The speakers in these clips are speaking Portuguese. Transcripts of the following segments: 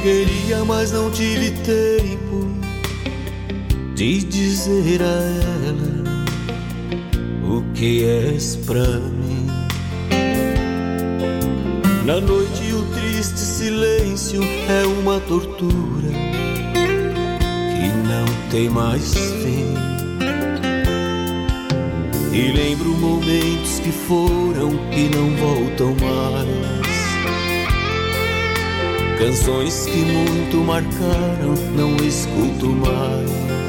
queria, mas não tive tempo de dizer a ela o que és pra mim. Na noite o triste silêncio é uma tortura que não tem mais fim. E lembro momentos que foram e não voltam mais. Canções que muito marcaram, não escuto mais.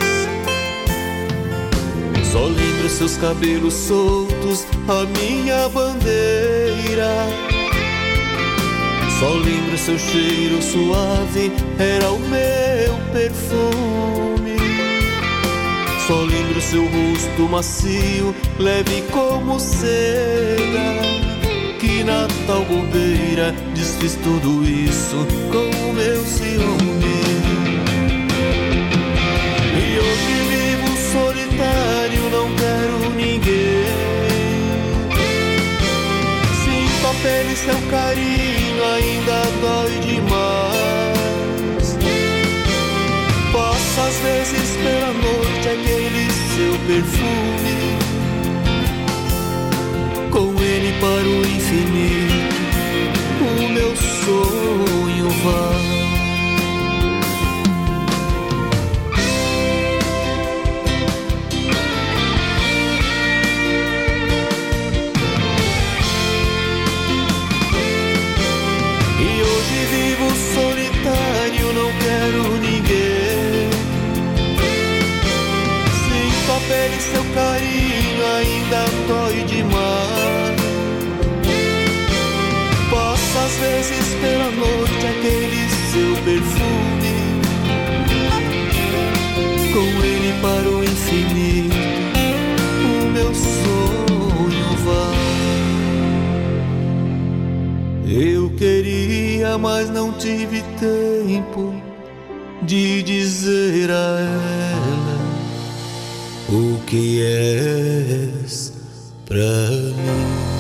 Só lembro seus cabelos soltos, a minha bandeira. Só lembro seu cheiro suave, era o meu perfume. Só lembro seu rosto macio, leve como seda. Que Natal bobeira, desfiz tudo isso com o meu ciúme. E hoje vivo solitário, não quero ninguém. Sinto a pele, seu carinho ainda dói demais. Passo às vezes pela noite aquele seu perfume. Com ele para o infinito, o meu sonho vai. E hoje vivo solitário, não quero ninguém. Sinto a pele, seu carinho ainda dói demais. Às vezes pela noite aquele seu perfume. Com ele para o infinito, o meu sonho vai. Eu queria, mas não tive tempo de dizer a ela o que és pra mim.